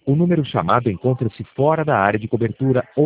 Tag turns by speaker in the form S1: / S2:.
S1: O número chamado encontra-se fora da área de cobertura ou